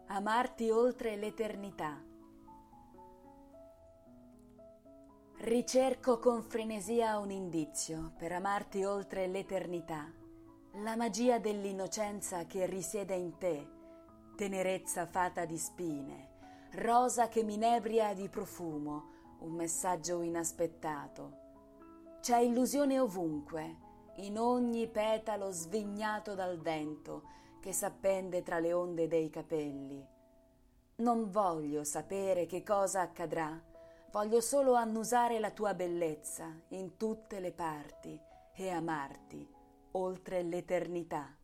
Amarti oltre l'eternità. Ricerco con frenesia un indizio per amarti oltre l'eternità, la magia dell'innocenza che risiede in te, tenerezza fata di spine, rosa che mi inebria di profumo, un messaggio inaspettato. C'è illusione ovunque, in ogni petalo svignato dal vento che s'appende tra le onde dei capelli. Non voglio sapere che cosa accadrà, voglio solo annusare la tua bellezza in tutte le parti e amarti oltre l'eternità.